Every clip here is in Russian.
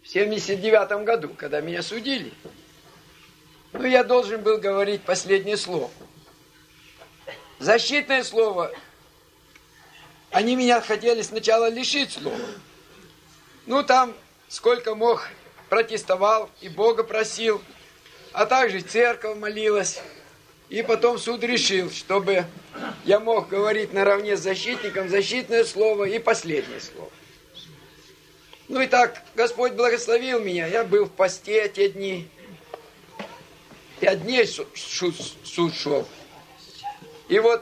в 79 году, когда меня судили. Ну, я должен был говорить последнее слово. Защитное слово. Они меня хотели сначала лишить слова. Ну, там сколько мог протестовал и Бога просил, а также церковь молилась. И потом суд решил, чтобы я мог говорить наравне с защитником защитное слово и последнее слово. Ну и так Господь благословил меня. Я был в посте те дни. 5 дней суд шел. И вот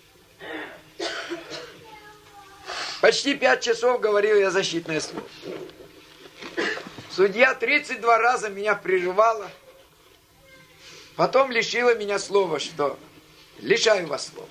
почти 5 часов говорил я защитное слово. Судья 32 раза меня прерывала. Потом лишила меня слова, что лишаю вас слова.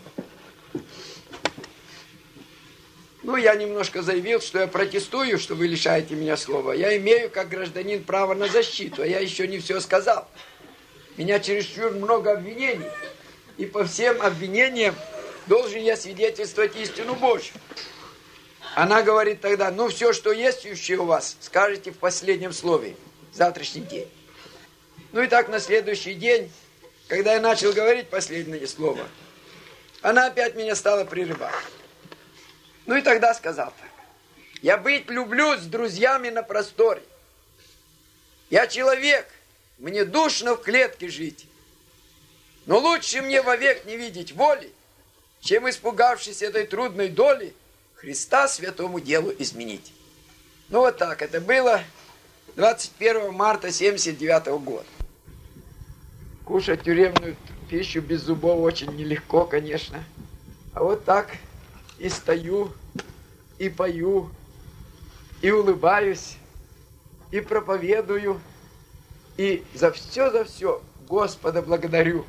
Ну, я немножко заявил, что я протестую, что вы лишаете меня слова. Я имею, как гражданин, право на защиту, а я еще не все сказал. Меня чересчур много обвинений. И по всем обвинениям должен я свидетельствовать истину Божью. Она говорит тогда, ну, все, что есть еще у вас, скажете в последнем слове, в завтрашний день. Ну и так на следующий день, когда я начал говорить последнее слово, она опять меня стала прерывать. Ну и тогда сказал так. Я быть люблю с друзьями на просторе. Я человек, мне душно в клетке жить. Но лучше мне вовек не видеть воли, чем, испугавшись этой трудной доли, Христа святому делу изменить. Ну вот так это было 21 марта 79 года. Кушать тюремную пищу без зубов очень нелегко, конечно. А вот так и стою, и пою, и улыбаюсь, и проповедую, и за все Господа благодарю.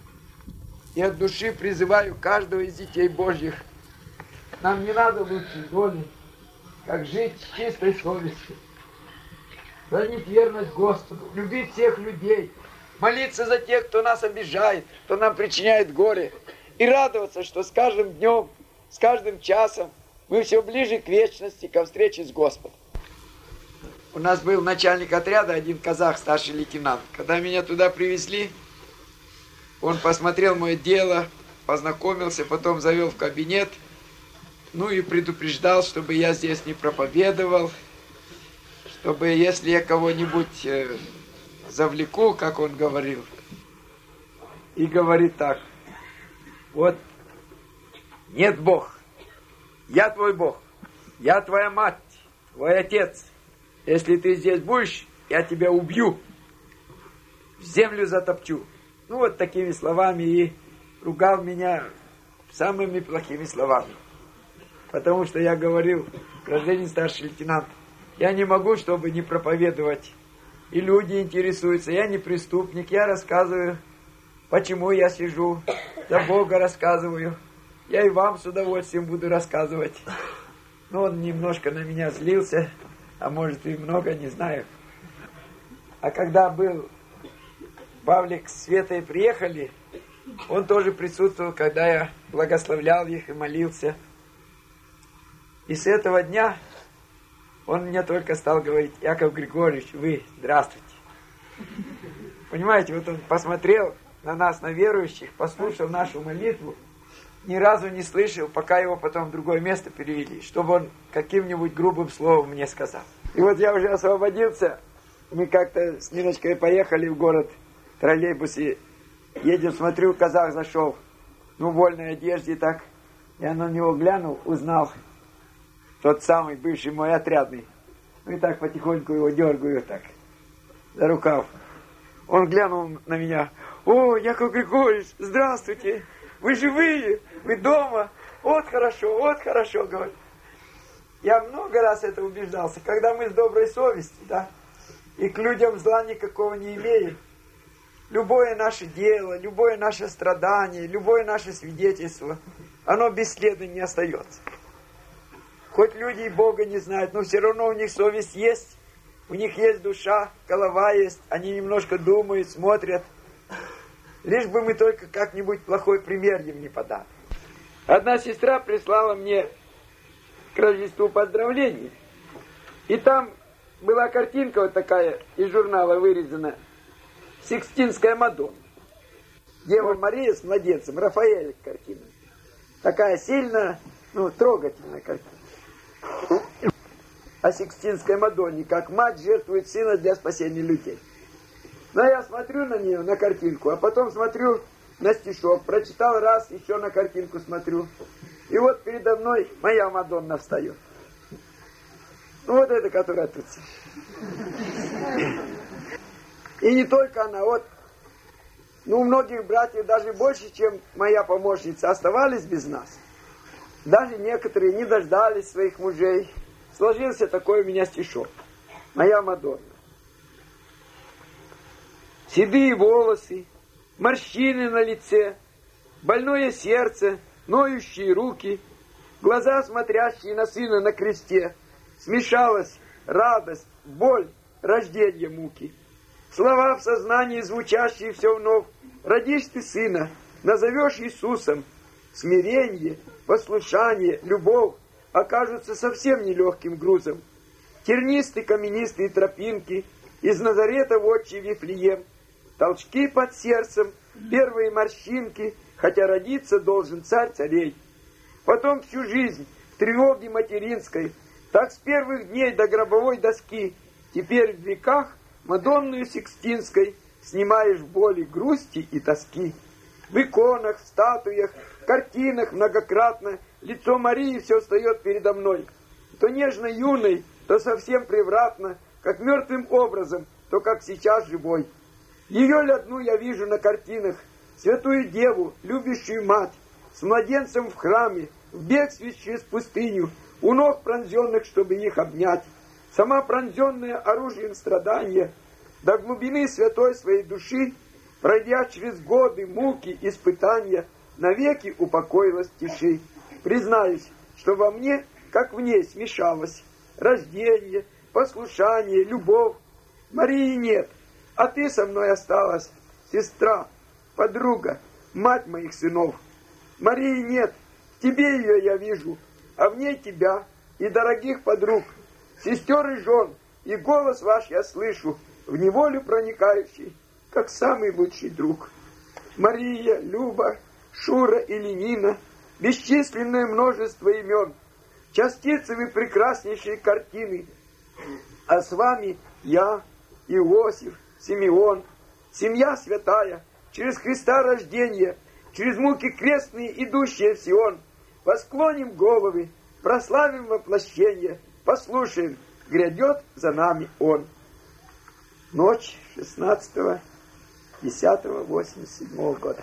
И от души призываю каждого из детей Божьих. Нам не надо лучшей доли, как жить с чистой совестью. Хранить верность Господу, любить всех людей, молиться за тех, кто нас обижает, кто нам причиняет горе. И радоваться, что с каждым днем, с каждым часом мы все ближе к вечности, ко встрече с Господом. У нас был начальник отряда, один казах, старший лейтенант. Когда меня туда привезли, он посмотрел мое дело, познакомился, потом завел в кабинет, ну и предупреждал, чтобы я здесь не проповедовал, чтобы если я кого-нибудь завлеку, как он говорил, и говорит так, вот, нет Бог, я твой Бог, я твоя мать, твой отец, если ты здесь будешь, я тебя убью, в землю затопчу. Ну вот такими словами и ругал меня самыми плохими словами. Потому что я говорил, гражданин старший лейтенант, я не могу, чтобы не проповедовать. И люди интересуются, я не преступник, я рассказываю, почему я сижу, за Бога рассказываю. Я и вам с удовольствием буду рассказывать. Но он немножко на меня злился, а может и много, не знаю. А когда был Павлик с Светой приехали, он тоже присутствовал, когда я благословлял их и молился. И с этого дня он мне только стал говорить, Яков Григорьевич, вы здравствуйте. Понимаете, вот он посмотрел на нас, на верующих, послушал нашу молитву, ни разу не слышал, пока его потом в другое место перевели, чтобы он каким-нибудь грубым словом мне сказал. И вот я уже освободился, мы как-то с Ниночкой поехали в город в троллейбусе, едем, смотрю, казах зашел, ну, в вольной одежде так, я на него глянул, узнал, тот самый бывший мой отрядный. Ну и так потихоньку его дергаю так за рукав. Он глянул на меня. О, Яков Григорьевич, здравствуйте. Вы живые, вы дома. Вот хорошо, говорит. Я много раз это убеждался. Когда мы с доброй совестью, да, и к людям зла никакого не имеем, любое наше дело, любое наше страдание, любое наше свидетельство, оно бесследно не остается. Хоть люди и Бога не знают, но все равно у них совесть есть, у них есть душа, голова есть, они немножко думают, смотрят. Лишь бы мы только как-нибудь плохой пример им не подали. Одна сестра прислала мне к Рождеству поздравления. И там была картинка вот такая из журнала вырезана. Сикстинская Мадонна. Дева Мария с младенцем. Рафаэль картина. Такая сильно, трогательная картина. О Сикстинской Мадонне, как мать жертвует сына для спасения людей. Но я смотрю на нее, на картинку, а потом смотрю на стишок. Прочитал раз, еще на картинку смотрю. И вот передо мной моя Мадонна встает. Вот эта, которая тут. И не только она, вот, у многих братьев даже больше, чем моя помощница, оставались без нас. Даже некоторые не дождались своих мужей. Сложился такой у меня стишок. Моя Мадонна. Седые волосы, морщины на лице, больное сердце, ноющие руки, глаза, смотрящие на сына на кресте. Смешалась радость, боль, рождение муки. Слова в сознании, звучащие все вновь. Родишь ты сына, назовешь Иисусом. Смирение, послушание, любовь окажутся совсем нелегким грузом. Тернистые каменистые тропинки из Назарета в отчий Вифлеем. Толчки под сердцем, первые морщинки, хотя родиться должен царь царей. Потом всю жизнь в тревоге материнской, так с первых дней до гробовой доски, теперь в веках Мадонную Сикстинской снимаешь боли, грусти и тоски. В иконах, статуях, картинах многократно лицо Марии все встает передо мной. То нежно юной, то совсем превратно, как мертвым образом, то как сейчас живой. Ее ли одну я вижу на картинах, святую деву, любящую мать, с младенцем в храме, в бегстве через пустыню, у ног пронзенных, чтобы их обнять. Сама пронзенная оружием страдания, до глубины святой своей души, пройдя через годы, муки, испытания, навеки упокоилась в тиши. Признаюсь, что во мне, как в ней, смешалось рождение, послушание, любовь. Марии нет, а ты со мной осталась, сестра, подруга, мать моих сынов. Марии нет, в тебе ее я вижу, а в ней тебя и дорогих подруг, сестер и жен, и голос ваш я слышу, в неволю проникающий, как самый лучший друг. Мария, Люба, Шура и Ленина, бесчисленное множество имен, частицы вы прекраснейшей картины, а с вами я, Иосиф, Симеон, семья святая, через Христа рождение, через муки крестные, идущие в Сион, восклоним головы, прославим воплощение, послушаем, грядет за нами Он. Ночь 16.10.87 года.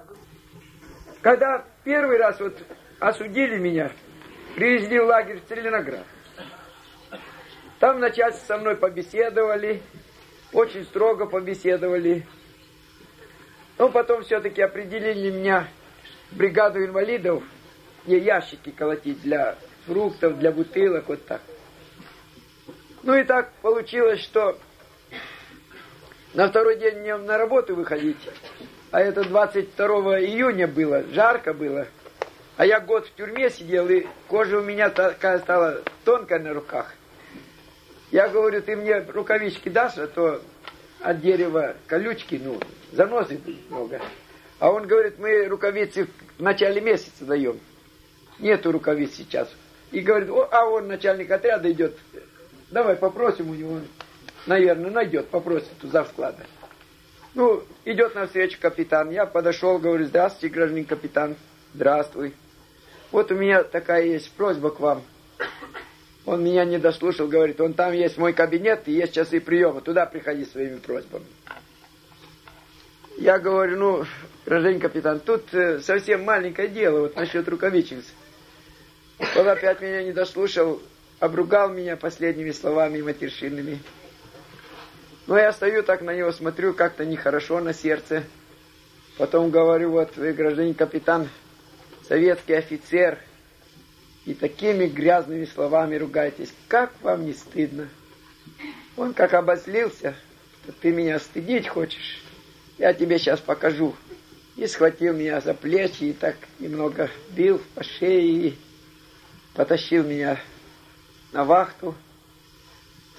Когда первый раз осудили меня, привезли в лагерь в Целиноград. Там начальство со мной побеседовали, очень строго побеседовали. Но потом все-таки определили меня в бригаду инвалидов, где ящики колотить для фруктов, для бутылок, вот так. Ну и так получилось, что на второй день мне на работу выходить, а это 22 июня было, жарко было, а я год в тюрьме сидел, и кожа у меня такая стала тонкая на руках. Я говорю, ты мне рукавички дашь, а то от дерева колючки, заносы много. А он говорит, мы рукавицы в начале месяца даем. Нету рукавиц сейчас. И говорит, он начальник отряда идет, давай попросим у него, наверное, найдет, попросит у завсклада. Идет навстречу капитан. Я подошел, говорю, здравствуйте, гражданин капитан, здравствуй. Вот у меня такая есть просьба к вам. Он меня не дослушал, говорит, там есть мой кабинет и есть часы приема, туда приходи своими просьбами. Я говорю, гражданин капитан, тут совсем маленькое дело, насчет рукавичниц. Он опять меня не дослушал, обругал меня последними словами матершинными. Я стою так на него, смотрю, как-то нехорошо на сердце. Потом говорю, вы, гражданин капитан, советский офицер, и такими грязными словами ругаетесь. Как вам не стыдно? Он как обозлился, что ты меня стыдить хочешь. Я тебе сейчас покажу. И схватил меня за плечи, и так немного бил по шее, и потащил меня на вахту.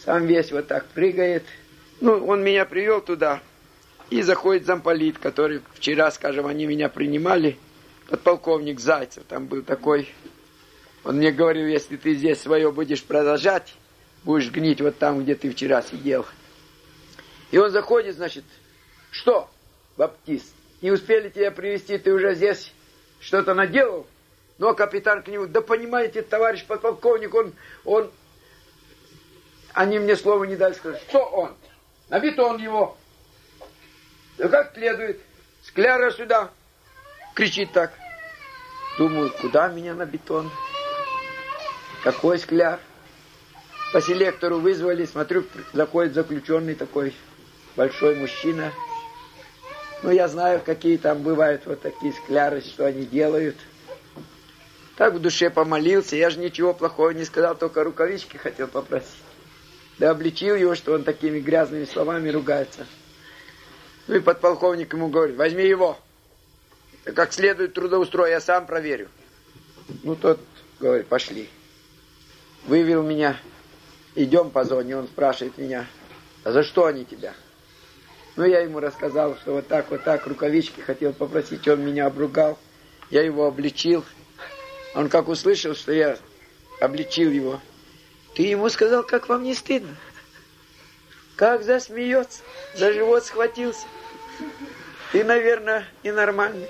Сам весь вот так прыгает. Ну, он меня привел туда. И заходит замполит, который вчера, скажем, они меня принимали. Подполковник Зайцев там был такой. Он мне говорил, если ты здесь свое будешь продолжать, будешь гнить вот там, где ты вчера сидел. И он заходит, значит, что, баптист, не успели тебя привезти, ты уже здесь что-то наделал? Ну, а капитан к нему, да понимаете, товарищ подполковник, он... Они мне слова не дали сказать, что он? На бетон его. Да как следует, скляра сюда. Кричит так. Думаю, куда меня на бетон? Какой скляр? По селектору вызвали, смотрю, заходит заключенный такой большой мужчина. Ну, я знаю, какие там бывают вот такие скляры, что они делают. Так в душе помолился, я же ничего плохого не сказал, только рукавички хотел попросить. Да обличил его, что он такими грязными словами ругается. Ну и подполковник ему говорит, возьми его. Как следует трудоустрой, я сам проверю. Ну тот говорит, пошли. Вывел меня, идем по зоне, он спрашивает меня, а за что они тебя? Ну я ему рассказал, что вот так, рукавички хотел попросить, он меня обругал. Я его обличил. Он как услышал, что я обличил его, ты ему сказал, как вам не стыдно? Как засмеется, за живот схватился. Ты, наверное, ненормальный.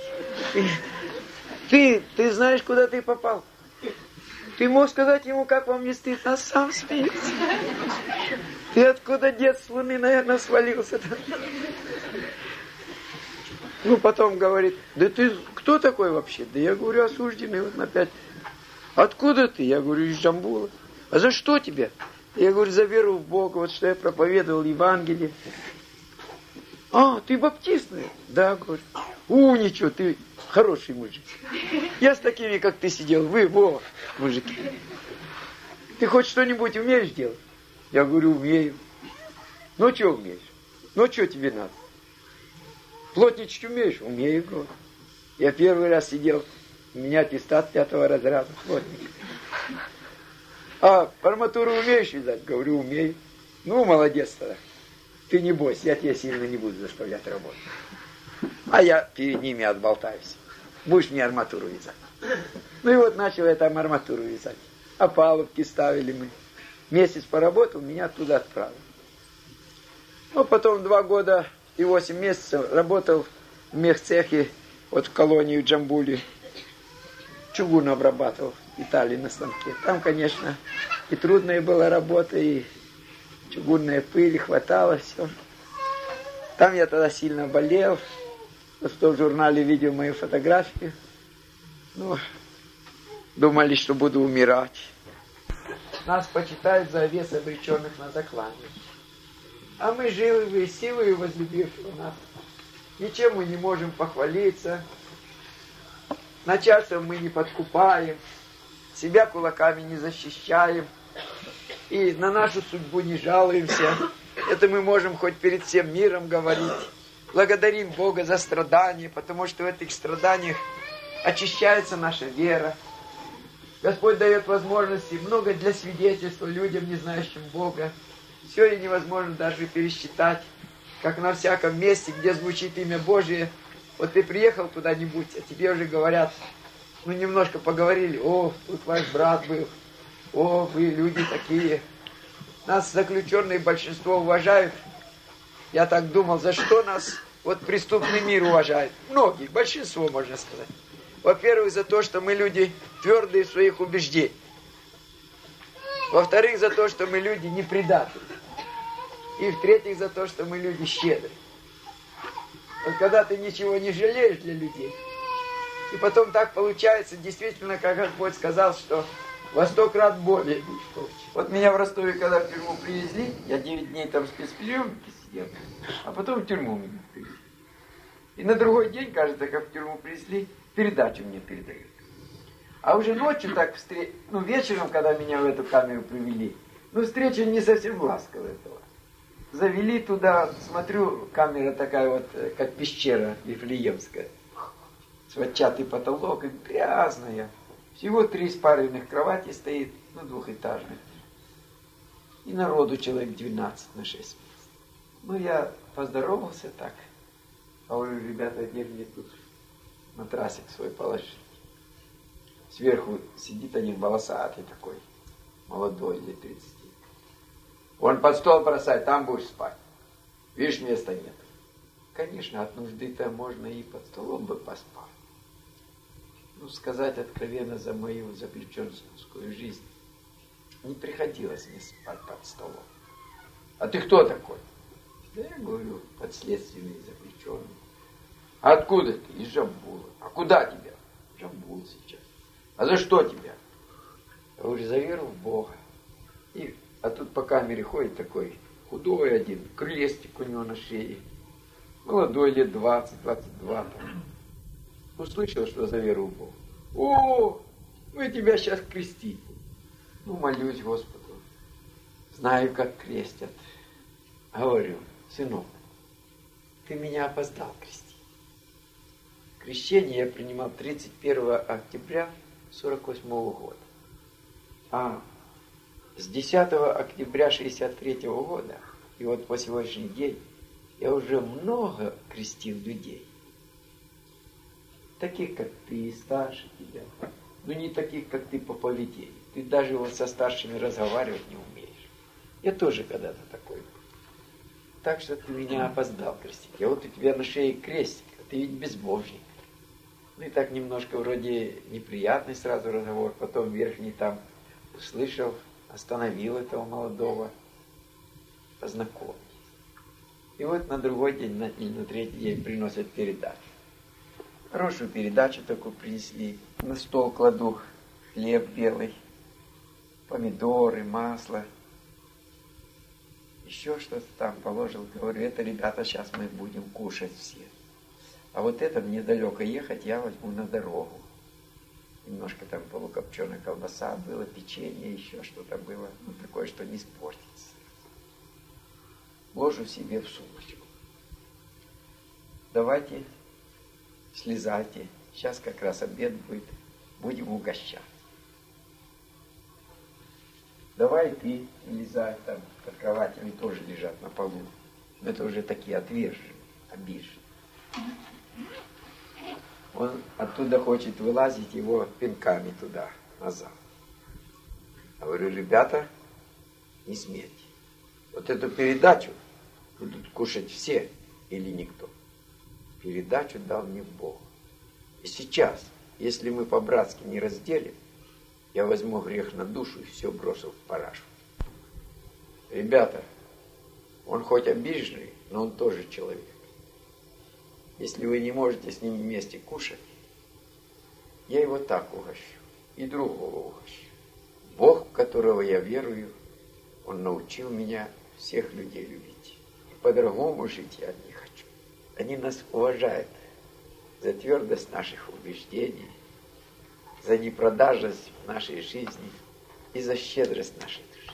Ты знаешь, куда ты попал? Ты мог сказать ему, как вам не стыдно, а сам смеется. Ты откуда, дед, с луны, наверное, свалился? Ну, потом говорит, да ты кто такой вообще? Да я говорю, осужденный, вот опять. Откуда ты? Я говорю, из Джамбула. А за что тебе? Я говорю, за веру в Бога, вот что я проповедовал Евангелие. А, ты баптист, наверное? Да, говорю. Ничего, ты хороший мужик. Я с такими, как ты, сидел. Вы, мужики. Ты хоть что-нибудь умеешь делать? Я говорю, умею. Ну, что умеешь? Ну, что тебе надо? Плотничать умеешь? Умею, говорю. Я первый раз сидел, у меня аттестат 5-го разряда, плотник. А арматуру умеешь вязать? Говорю, умею. Ну, молодец тогда. Ты не бойся, я тебя сильно не буду заставлять работать. А я перед ними отболтаюсь. Будешь мне арматуру вязать. Ну и вот начал я там арматуру вязать. Опалубки ставили мы. Месяц поработал, меня оттуда отправили. Ну, потом 2 года и 8 месяцев работал в мехцехе, вот в колонии в Джамбуле. Чугун обрабатывал в Италии на станке. Там, конечно, и трудная была работа, и чугунная пыль, хватало все. Там я тогда сильно болел. Вот кто в журнале видел мои фотографии. Ну, думали, что буду умирать. Нас почитают за овец, обреченных на заклание. А мы живы, силою возлюбившего нас. Ничем мы не можем похвалиться. Начальство мы не подкупаем. Себя кулаками не защищаем. И на нашу судьбу не жалуемся. Это мы можем хоть перед всем миром говорить. Благодарим Бога за страдания, потому что в этих страданиях очищается наша вера. Господь дает возможности много для свидетельства людям, не знающим Бога. Все и невозможно даже пересчитать, как на всяком месте, где звучит имя Божие. Вот ты приехал куда-нибудь, а тебе уже говорят, ну немножко поговорили, о, тут ваш брат был, о, вы люди такие. Нас заключенные большинство уважают. Я так думал, за что нас вот преступный мир уважает? Многие, большинство, можно сказать. Во-первых, за то, что мы люди твердые в своих убеждениях. Во-вторых, за то, что мы люди не предатели. И в-третьих, за то, что мы люди щедрые. Вот когда ты ничего не жалеешь для людей, и потом так получается, действительно, как Господь сказал, что во 100 крат более будешь получить. Вот меня в Ростове, когда в тюрьму привезли, я 9 дней там в спецприемнике сидел, а потом в тюрьму меня привезли. И на другой день, кажется, как в тюрьму привезли, передачу мне передают. А уже ночью так вечером, когда меня в эту камеру привели, встреча не совсем ласковая была. Завели туда, смотрю, камера такая вот, как пещера Вифлеемская. Сводчатый потолок, и грязная. Всего 3 спаренных кровати стоит, 2-этажных. И народу человек 12 на 6 мест. Ну, я поздоровался так. А говорю, ребята, где мне тут матрасик свой положить? Сверху сидит один волосатый такой, молодой, лет 30. Он под стол бросает, там будешь спать. Видишь, места нет. Конечно, от нужды-то можно и под столом бы поспать. Ну, сказать откровенно за мою заключенскую жизнь, не приходилось мне спать под столом. А ты кто такой? Да я говорю, подследственный заключенный. А откуда ты? Из Джамбула. А куда тебя? Джамбул сейчас. А за что тебя? Я говорю, за веру в Бога. А тут по камере ходит такой худой один, крестик у него на шее. Молодой, лет 20-22 там. Услышал, что за веру в Бога. О, мы тебя сейчас крестить. Ну, молюсь Господу. Знаю, как крестят. Говорю, сынок, ты меня опоздал крестить. Крещение я принимал 31 октября 1948 года. А с 10 октября 1963 года, и вот по сегодняшний день, я уже много крестил людей. Таких, как ты, старше тебя. Но не таких, как ты по поведению. Ты даже вот со старшими разговаривать не умеешь. Я тоже когда-то такой был. Так что ты меня опоздал крестить. А вот у тебя на шее крестик, а ты ведь безбожник. Ну и так немножко вроде неприятный сразу разговор. Потом верхний там услышал, остановил этого молодого, познакомил. И вот на другой день или на третий день приносят передачу. Хорошую передачу такую принесли. На стол кладу хлеб белый, помидоры, масло. Еще что-то там положил. Говорю, это, ребята, сейчас мы будем кушать все. А вот это мне далеко ехать, я возьму на дорогу. Немножко там полукопченая колбаса было, печенье, еще что-то было. Ну, такое, что не испортится. Ложу себе в сумочку. Давайте, слезайте. Сейчас как раз обед будет. Будем угощать. Давай ты лезай там под кроватями, тоже лежат на полу. Это уже такие отверженные, обиженные. Он оттуда хочет вылазить, его пинками туда, назад. Я говорю, ребята, не смейте. Вот эту передачу будут кушать все или никто. Передачу дал мне Бог. И сейчас, если мы по-братски не разделим, я возьму грех на душу и все брошу в парашу. Ребята, он хоть обиженный, но он тоже человек. Если вы не можете с ним вместе кушать, я его так угощу и другого угощу. Бог, в которого я верую, Он научил меня всех людей любить. И по-другому жить я не хочу. Они нас уважают за твердость наших убеждений, за непродажность в нашей жизни и за щедрость нашей души.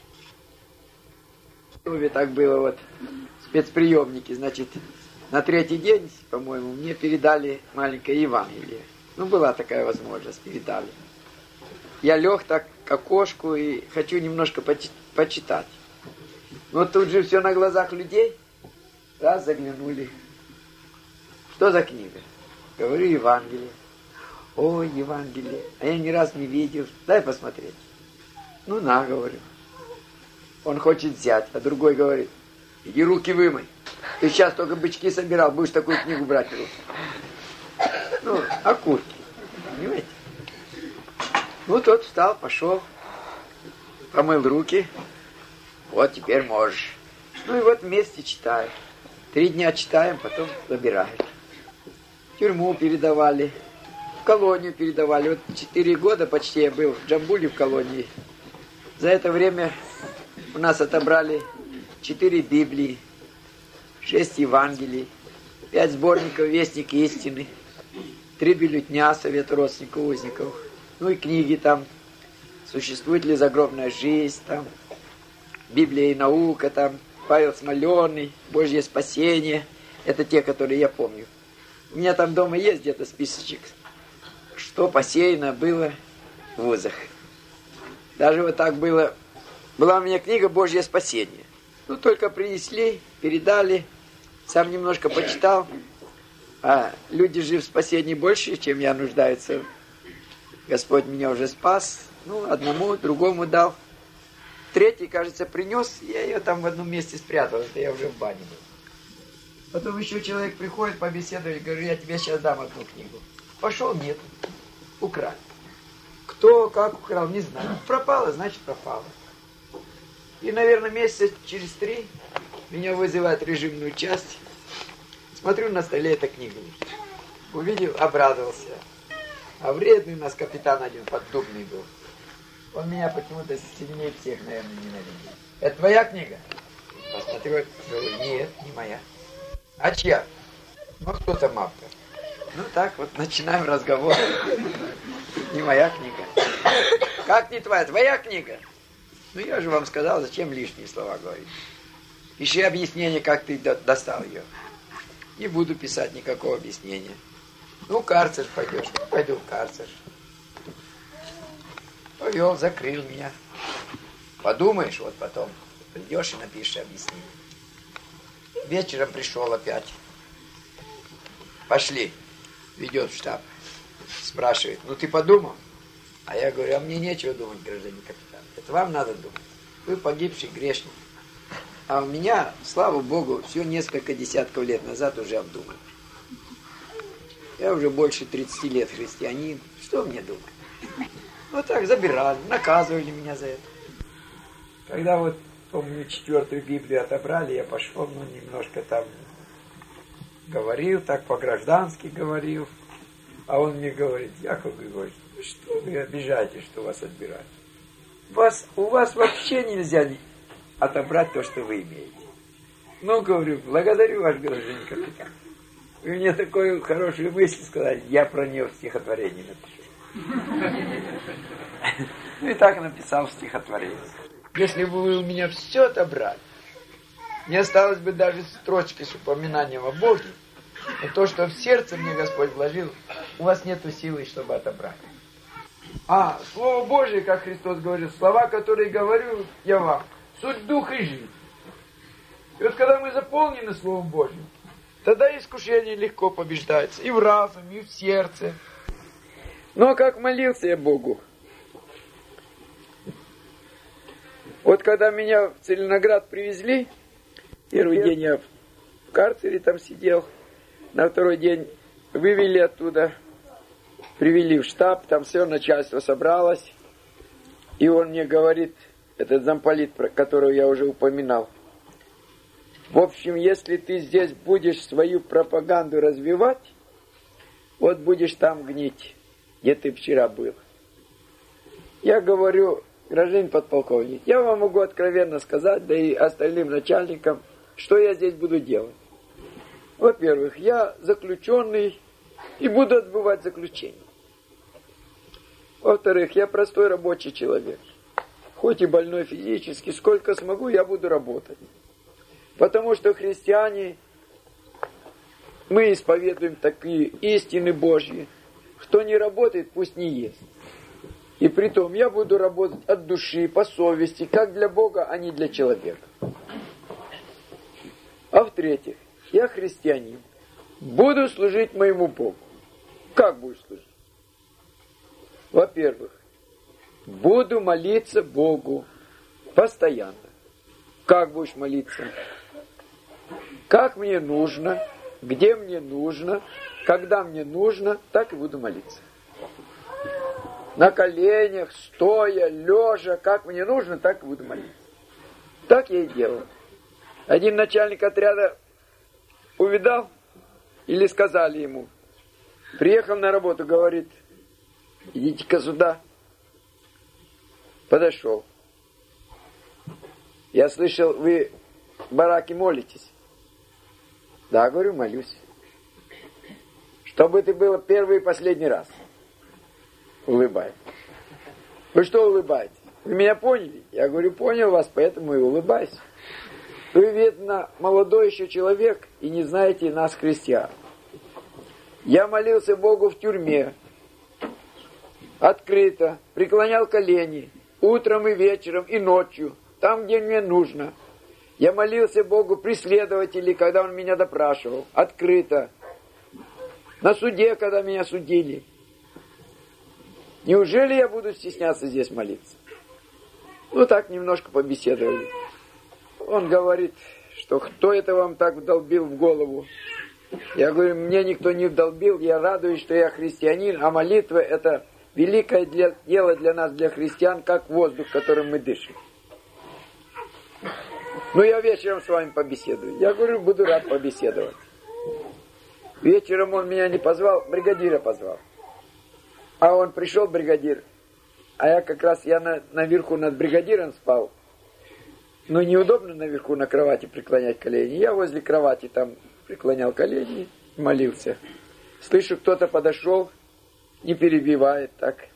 В клубе так было вот, спецприемники, значит, на третий день, по-моему, мне передали маленькое Евангелие. Ну, была такая возможность, передали. Я лег так к окошку и хочу немножко почитать. Но тут же все на глазах людей. Раз заглянули. Что за книга? Говорю, Евангелие. Ой, Евангелие. А я ни разу не видел. Дай посмотреть. Ну, на, говорю. Он хочет взять, а другой говорит, иди руки вымой. Ты сейчас только бычки собирал, будешь такую книгу брать в руки. Ну, окурки. Понимаете? Ну, тот встал, пошел, помыл руки. Вот, теперь можешь. Ну, и вот вместе читаем. 3 дня читаем, потом забирают. В тюрьму передавали, в колонию передавали. Вот 4 года почти я был в Джамбуле в колонии. За это время у нас отобрали 4 Библии, 6 Евангелий, 5 сборников «Вестник истины», 3 бюллетня «Совет родственников узников». Ну и книги там «Существует ли загробная жизнь», там «Библия и наука», там Павел Смоленый, «Божье спасение». Это те, которые я помню. У меня там дома есть где-то списочек, что посеяно было в вузах. Даже вот так было Была у меня книга «Божье спасение». Ну, только принесли, передали, сам немножко почитал. А люди же в спасении больше, чем я, нуждаются. Господь меня уже спас. Ну, одному, другому дал. Третий, кажется, принес. Я ее там в одном месте спрятал. Это я уже в бане был. Потом еще человек приходит, побеседовать, говорю, я тебе сейчас дам одну книгу. Пошел, нет. Украл. Кто, как украл, не знаю. Пропало, значит пропало. И, наверное, месяца через 3 меня вызывает режимную часть. Смотрю, на столе эта книга лежит. Увидел, обрадовался. А вредный у нас капитан один поддубный был. Он меня почему-то сильнее всех, наверное, ненавидел. Это твоя книга? Посмотрю, говорю, нет, не моя. А чья? Ну, кто там автор? Ну, так вот, начинаем разговор. Не моя книга. Как не твоя? Твоя книга? Ну, я же вам сказал, зачем лишние слова говорить. Ищи объяснение, как ты достал ее. Не буду писать никакого объяснения. Ну, карцер пойдешь. Пойду в карцер. Повел, закрыл меня. Подумаешь, вот потом придешь и напишешь объяснение. Вечером пришел опять. Пошли. Ведет в штаб. Спрашивает, ну ты подумал? А я говорю, а мне нечего думать, гражданин капитан. Это вам надо думать. Вы погибший грешник. А у меня, слава Богу, все несколько десятков лет назад уже обдумано. Я уже больше 30 лет христианин. Что мне думать? Вот так забирали, наказывали меня за это. Когда вот, помню, 4-ю Библию отобрали, я пошел, ну, немножко там говорил, так по-граждански говорил. А он мне говорит, Яков Григорьевич, что вы обижаете, что вас отбирают? У вас вообще нельзя отобрать то, что вы имеете. Ну, говорю, благодарю ваш гражданин капитан. Вы мне такую хорошую мысль сказали, я про нее в стихотворении напишу. Ну и так написал в стихотворении. Если бы вы у меня все отобрали, не осталось бы даже строчки с упоминанием о Боге, но то, что в сердце мне Господь вложил, у вас нету силы, чтобы отобрать. А Слово Божие, как Христос говорил, слова, которые говорю я вам, суть дух и жизнь. И вот когда мы заполнены Словом Божьим, тогда искушение легко побеждается и в разуме, и в сердце. Но как молился я Богу. Вот когда меня в Целиноград привезли, первый день я в карцере там сидел, на второй день вывели оттуда, привели в штаб, там все начальство собралось, и он мне говорит, этот замполит, про которого я уже упоминал, в общем, если ты здесь будешь свою пропаганду развивать, вот будешь там гнить, где ты вчера был. Я говорю, гражданин подполковник, я вам могу откровенно сказать, да и остальным начальникам, что я здесь буду делать. Во-первых, я заключенный и буду отбывать заключение. Во-вторых, я простой рабочий человек. Хоть и больной физически, сколько смогу, я буду работать. Потому что христиане, мы исповедуем такие истины Божьи. Кто не работает, пусть не ест. И притом я буду работать от души, по совести, как для Бога, а не для человека. А в-третьих, я христианин. Буду служить моему Богу. Как будешь служить? Во-первых, буду молиться Богу постоянно. Как будешь молиться? Как мне нужно, где мне нужно, когда мне нужно, так и буду молиться. На коленях, стоя, лежа, как мне нужно, так и буду молиться. Так я и делаю. Один начальник отряда увидал, или сказали ему, приехал на работу, говорит, идите-ка сюда. Подошел. Я слышал, вы в бараке молитесь. Да, говорю, молюсь. Чтобы это было первый и последний раз. Улыбает. Вы что улыбаетесь? Вы меня поняли? Я говорю, понял вас, поэтому и улыбаюсь. Вы, видно, молодой еще человек и не знаете нас, христиан. Я молился Богу в тюрьме. Открыто. Преклонял колени. Утром и вечером, и ночью. там, где мне нужно. Я молился Богу при следователе, когда он меня допрашивал, открыто. На суде, когда меня судили. Неужели я буду стесняться здесь молиться? Ну, так немножко побеседовали. Он говорит, что кто это вам так вдолбил в голову? Я говорю, мне никто не вдолбил, я радуюсь, что я христианин, а молитва это великое дело для нас, для христиан, как воздух, которым мы дышим. Ну, я вечером с вами побеседую. Я говорю, буду рад побеседовать. Вечером он меня не позвал, бригадира позвал. А он пришел, бригадир, а я как раз, наверху над бригадиром спал. Ну, неудобно наверху на кровати преклонять колени. Я возле кровати там преклонял колени, молился. Слышу, кто-то подошел, не перебивает так.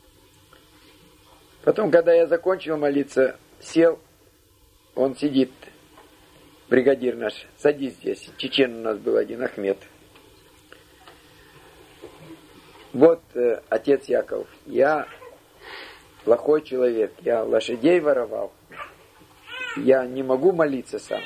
Потом, когда я закончил молиться, сел, он сидит, бригадир наш, садись здесь. Чечен у нас был один, Ахмед. Вот, отец Яков, я плохой человек, я лошадей воровал, я не могу молиться сам.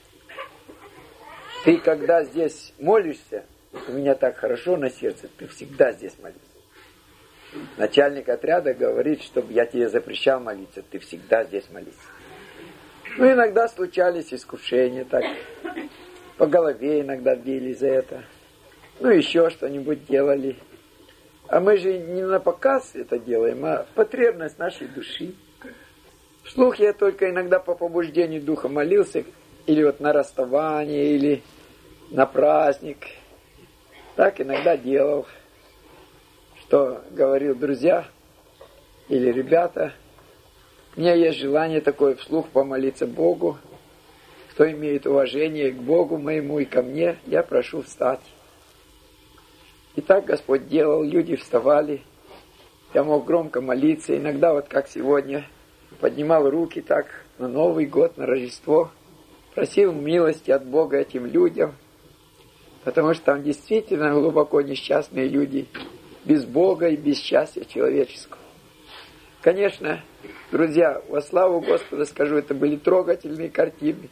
Ты, когда здесь молишься, у меня так хорошо на сердце, ты всегда здесь молишься. Начальник отряда говорит, чтобы я тебе запрещал молиться, ты всегда здесь молись. Ну, иногда случались искушения, так, по голове иногда били за это. Ну, еще что-нибудь делали. А мы же не на показ это делаем, а потребность нашей души. Вслух я только иногда по побуждению духа молился, или вот на расставание, или на праздник. Так иногда делал, что говорил друзья или ребята. У меня есть желание такое вслух помолиться Богу. Кто имеет уважение к Богу моему и ко мне, я прошу встать. И так Господь делал, люди вставали. Я мог громко молиться, иногда вот как сегодня, поднимал руки так на Новый год, на Рождество, просил милости от Бога этим людям, потому что там действительно глубоко несчастные люди, без Бога и без счастья человеческого. Конечно, друзья, во славу Господа скажу, это были трогательные картины.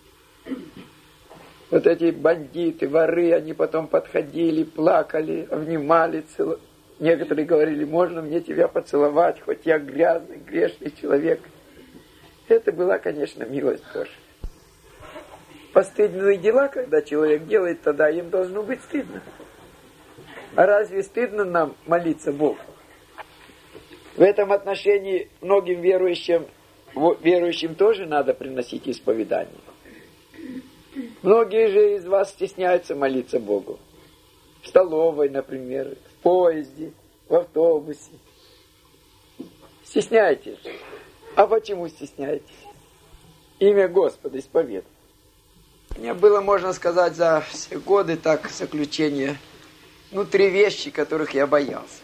Вот эти бандиты, воры, они потом подходили, плакали, обнимали, Некоторые говорили, можно мне тебя поцеловать, хоть я грязный, грешный человек. Это была, конечно, милость Божья. Постыдные дела, когда человек делает, тогда им должно быть стыдно. А разве стыдно нам молиться Богу? В этом отношении многим верующим тоже надо приносить исповедание. Многие же из вас стесняются молиться Богу. В столовой, например, в поезде, в автобусе. Стесняетесь. А почему стесняетесь? Имя Господа исповедуйте. У меня было, можно сказать, за все годы так заключение, 3 вещи, которых я боялся.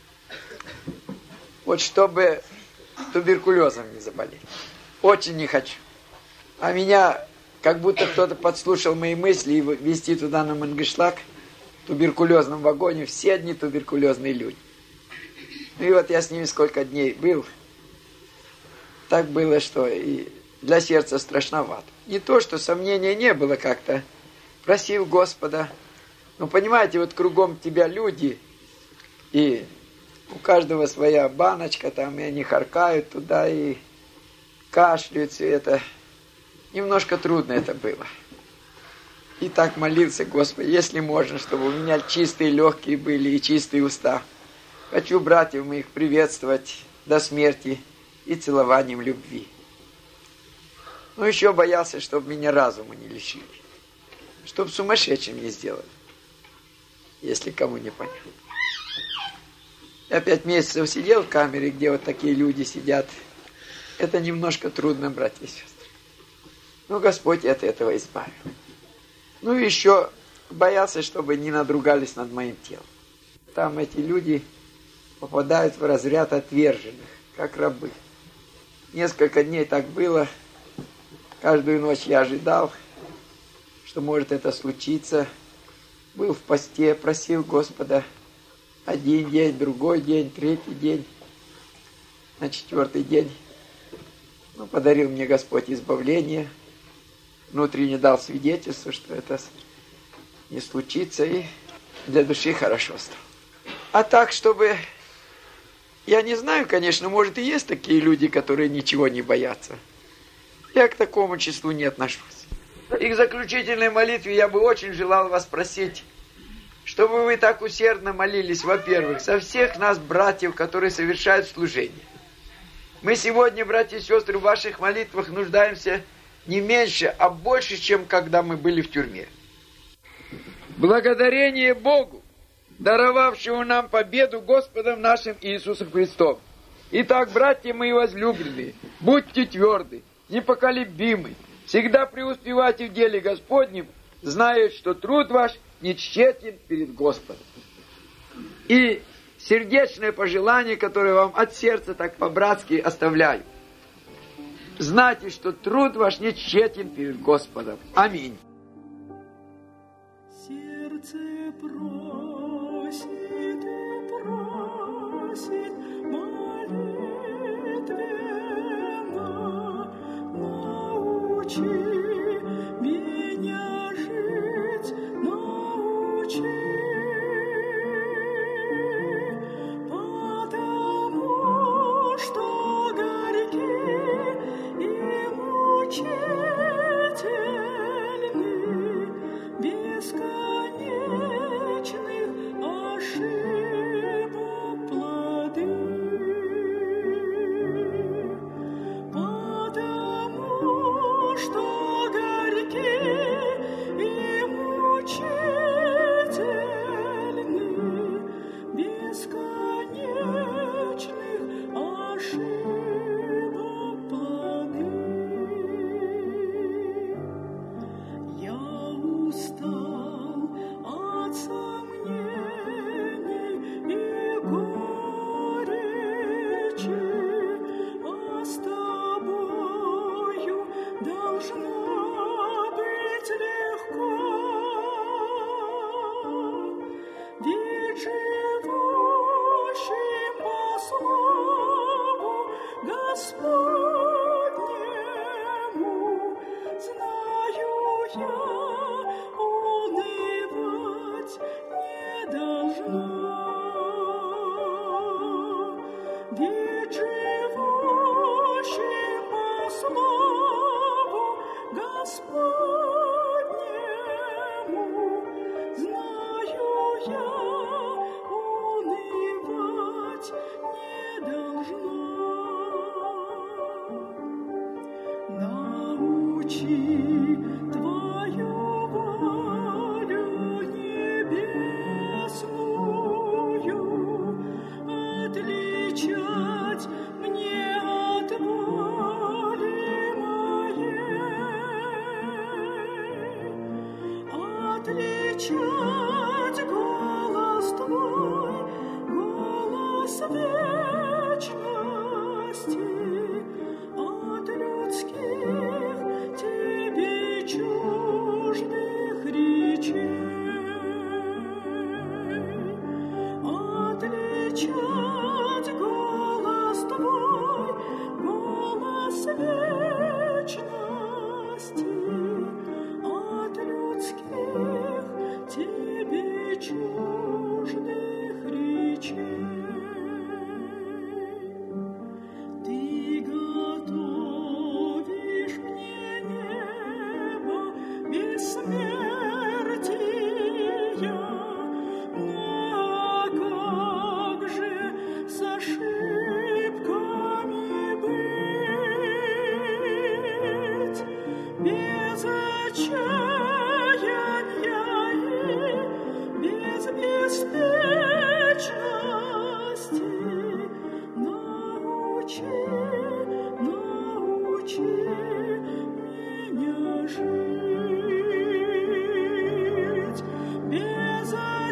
Вот чтобы туберкулезом не заболеть. Очень не хочу. А меня, как будто кто-то подслушал мои мысли и везти туда на Мангышлак, в туберкулезном вагоне, все одни туберкулезные люди. И вот я с ними сколько дней был. Так было, что и для сердца страшновато. Не то, что сомнения не было как-то. Просил Господа. Понимаете, вот кругом тебя люди, и у каждого своя баночка, там, и они харкают туда, и кашляют, все это. Немножко трудно это было. И так молился, Господи, если можно, чтобы у меня чистые легкие были и чистые уста. Хочу братьев моих приветствовать до смерти и целованием любви. Еще боялся, чтобы меня разума не лишили. Чтобы сумасшедшим не сделали. Если кому не понятно. Я 5 месяцев сидел в камере, где вот такие люди сидят. Это немножко трудно, братья и сестры. Господь от этого избавил. Еще боялся, чтобы не надругались над моим телом. Там эти люди попадают в разряд отверженных, как рабы. Несколько дней так было. Каждую ночь я ожидал, что может это случиться. Был в посте, просил Господа 1 день, другой день, 3-й день. На 4-й день Но подарил мне Господь избавление, внутренне дал свидетельство, что это не случится, и для души хорошо стало. А так, чтобы... Я не знаю, конечно, может и есть такие люди, которые ничего не боятся. Я к такому числу не отношусь. И к заключительной молитве я бы очень желал вас просить, чтобы вы так усердно молились, во-первых, за всех нас, братьев, которые совершают служение. Мы сегодня, братья и сестры, в ваших молитвах нуждаемся не меньше, а больше, чем когда мы были в тюрьме. Благодарение Богу, даровавшему нам победу Господом нашим Иисусом Христом. Итак, братья мои возлюбленные, будьте тверды, непоколебимы, всегда преуспевайте в деле Господнем, зная, что труд ваш не тщетен перед Господом. И сердечное пожелание, которое вам от сердца так по-братски оставляю. Знайте, что труд ваш не тщетен перед Господом. Аминь. Сердце просит и просит молитвенно, научи меня жить, научи, потому что горький и мучительный бесконечных ошибок плоды, потому что горький и мучительный бесконечных ошибок плоды. Я устал от сомнений и горечи, а с тобою должно быть легко. Ведь живущим по слову Господнему знаю я, унывать не должно. Ведь живущим по слову Господнему знаю я, унывать не должно. Научи Твою волю небесную отличать мне от воли моей, отличать голос Твой, голос вечности от людских Тебе чуждых речей, отличать голос Твой, голос вечности от людских Тебе чуждых речей. Ты готовишь мне небо бессмертия, но как же с ошибками быть? Без отчаяния и без беспечности научи, научи меня жить. Без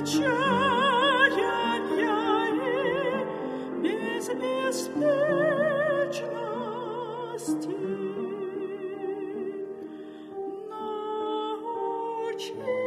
отчаяния и без беспечности научи.